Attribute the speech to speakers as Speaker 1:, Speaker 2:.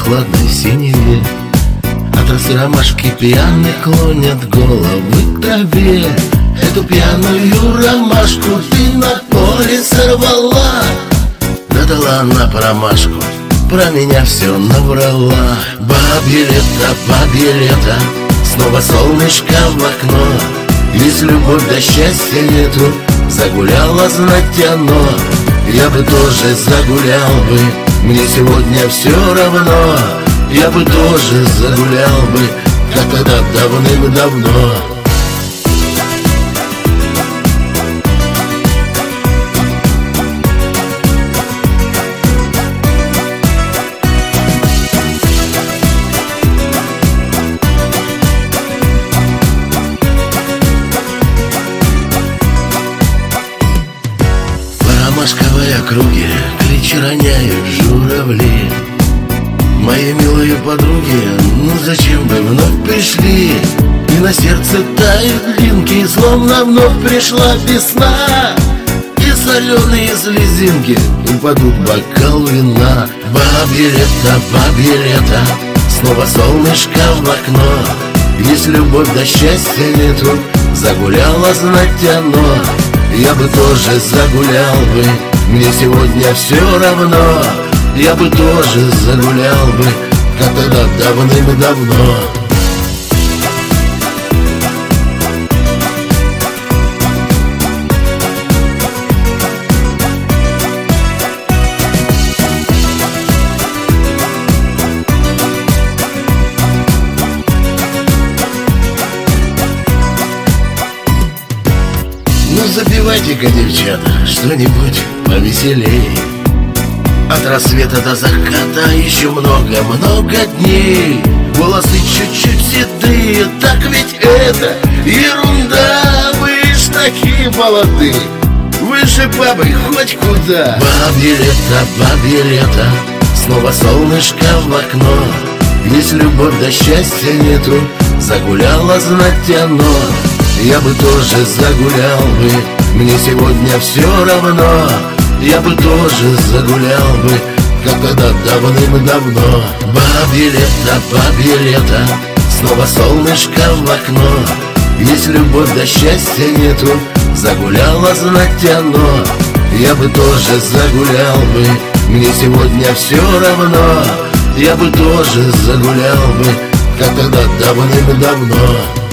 Speaker 1: прохладной синеве. Отросли ромашки, пьяные клонят головы к траве. Эту пьяную ромашку ты на поле сорвала. Да дала она промашку, про меня все наврала. Бабье лето, снова солнышко в окно. Есть любовь, да счастья нету, загуляло знать оно. Я бы тоже загулял бы, мне сегодня все равно. Я бы тоже загулял бы, как тогда давным-давно. По ромашковой округе клич роняют журавли. Мои милые подруги, ну зачем вы вновь пришли? И на сердце тают линки, словно вновь пришла весна. И соленые слезинки упадут в бокал вина. Бабье лето, снова солнышко в окно. Есть любовь, да счастья нету, загуляло знать оно. Я бы тоже загулял бы, мне сегодня все равно. Я бы тоже загулял бы, как тогда давным-давно. Ну запевайте-ка, девчата, что-нибудь повеселей. От рассвета до заката еще много-много дней. Волосы чуть-чуть седые, так ведь это ерунда. Вы ж такие молодые, вы же бабы хоть куда. Бабье лето, снова солнышко в окно. Есть любовь, да счастья нету, загуляло знать оно. Я бы тоже загулял бы, мне сегодня все равно. Я бы тоже загулял бы, как тогда давным-давно. Бабье лето, снова солнышко в окно. Есть любовь, да счастья нету, загуляло знать оно. Я бы тоже загулял бы, мне сегодня все равно. Я бы тоже загулял бы, как тогда давным-давно.